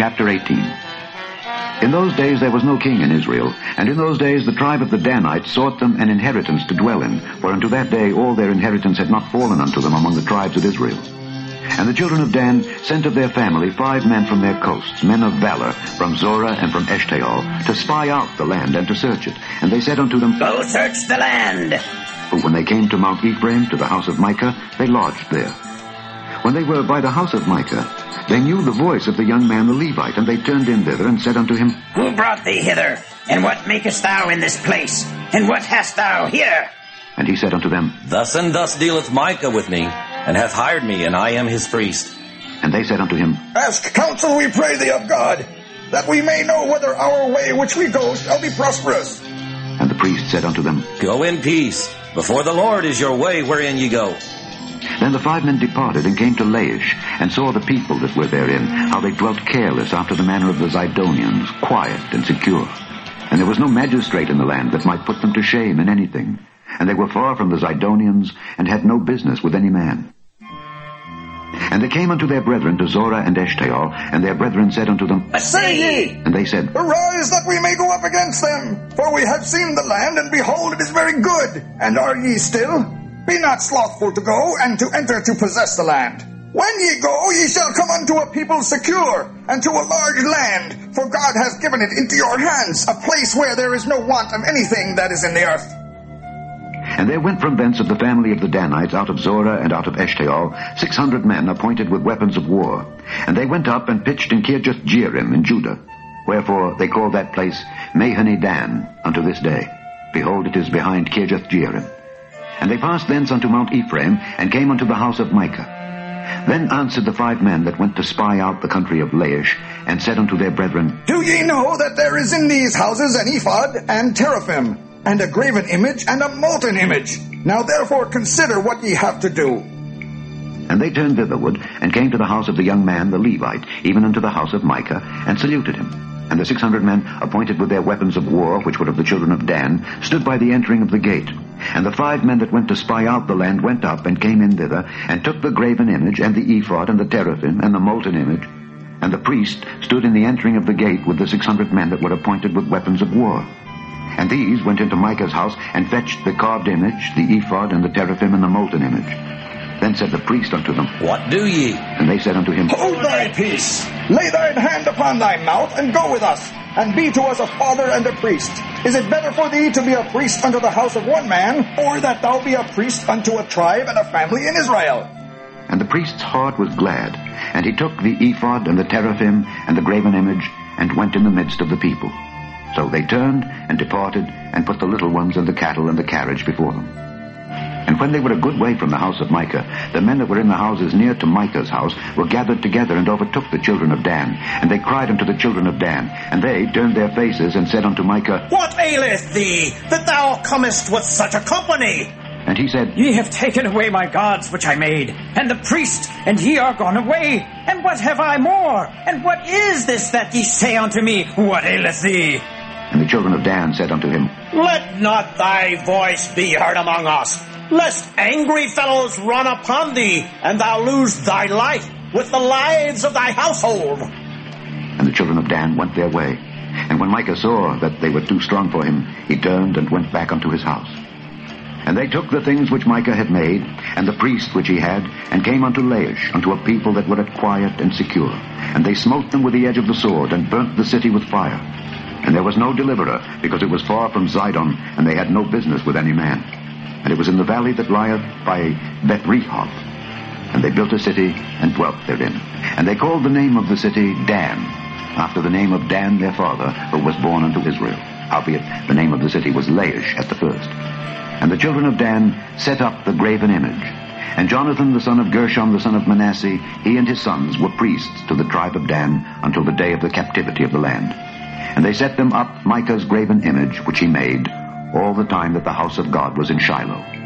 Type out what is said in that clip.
Chapter 18. In those days there was no king in Israel, and in those days the tribe of the Danites sought them an inheritance to dwell in, for unto that day all their inheritance had not fallen unto them among the tribes of Israel. And the children of Dan sent of their family 5 men from their coasts, men of valor, from Zorah and from Eshtaol, to spy out the land and to search it. And they said unto them, Go search the land. But when they came to Mount Ephraim, to the house of Micah, they lodged there. When they were by the house of Micah, they knew the voice of the young man the Levite, and they turned in thither and said unto him, Who brought thee hither? And what makest thou in this place? And what hast thou here? And he said unto them, Thus and thus dealeth Micah with me, and hath hired me, and I am his priest. And they said unto him, Ask counsel, we pray thee, of God, that we may know whether our way which we go shall be prosperous. And the priest said unto them, Go in peace. Before the Lord is your way wherein ye go. Then the 5 men departed and came to Laish, and saw the people that were therein, how they dwelt careless after the manner of the Zidonians, quiet and secure. And there was no magistrate in the land that might put them to shame in anything. And they were far from the Zidonians, and had no business with any man. And they came unto their brethren to Zorah and Eshtaol, and their brethren said unto them, Say ye! And they said, Arise, that we may go up against them. For we have seen the land, and behold, it is very good. And are ye still? Be not slothful to go, and to enter to possess the land. When ye go, ye shall come unto a people secure, and to a large land, for God has given it into your hands, a place where there is no want of anything that is in the earth. And there went from thence of the family of the Danites out of Zorah and out of Eshtaol 600 men appointed with weapons of war. And they went up and pitched in Kirjath-jearim in Judah. Wherefore they call that place Mahane-dan unto this day. Behold, it is behind Kirjath-jearim. And they passed thence unto Mount Ephraim, and came unto the house of Micah. Then answered the 5 men that went to spy out the country of Laish, and said unto their brethren, Do ye know that there is in these houses an ephod, and teraphim, and a graven image, and a molten image? Now therefore consider what ye have to do. And they turned thitherward, and came to the house of the young man the Levite, even unto the house of Micah, and saluted him. And the 600 men, appointed with their weapons of war, which were of the children of Dan, stood by the entering of the gate. And the 5 men that went to spy out the land went up, and came in thither, and took the graven image, and the ephod, and the teraphim, and the molten image. And the priest stood in the entering of the gate with the 600 men that were appointed with weapons of war. And these went into Micah's house, and fetched the carved image, the ephod, and the teraphim, and the molten image. Then said the priest unto them, What do ye? And they said unto him, Hold thy peace. Lay thine hand upon thy mouth, and go with us, and be to us a father and a priest. Is it better for thee to be a priest unto the house of one man, or that thou be a priest unto a tribe and a family in Israel? And the priest's heart was glad, and he took the ephod and the teraphim and the graven image, and went in the midst of the people. So they turned and departed, and put the little ones and the cattle and the carriage before them. And when they were a good way from the house of Micah, the men that were in the houses near to Micah's house were gathered together, and overtook the children of Dan. And they cried unto the children of Dan, and they turned their faces, and said unto Micah, What aileth thee, that thou comest with such a company? And he said, Ye have taken away my gods which I made, and the priest, and ye are gone away. And what have I more? And what is this that ye say unto me, What aileth thee? And the children of Dan said unto him, Let not thy voice be heard among us, lest angry fellows run upon thee, and thou lose thy life with the lives of thy household. And the children of Dan went their way. And when Micah saw that they were too strong for him, he turned and went back unto his house. And they took the things which Micah had made, and the priest which he had, and came unto Laish, unto a people that were at quiet and secure. And they smote them with the edge of the sword, and burnt the city with fire. And there was no deliverer, because it was far from Zidon, and they had no business with any man. And it was in the valley that lieth by Beth-rehob. And they built a city, and dwelt therein. And they called the name of the city Dan, after the name of Dan their father, who was born unto Israel. Howbeit the name of the city was Laish at the first. And the children of Dan set up the graven image. And Jonathan the son of Gershom the son of Manasseh, he and his sons were priests to the tribe of Dan, until the day of the captivity of the land. And they set them up Micah's graven image which he made, all the time that the house of God was in Shiloh.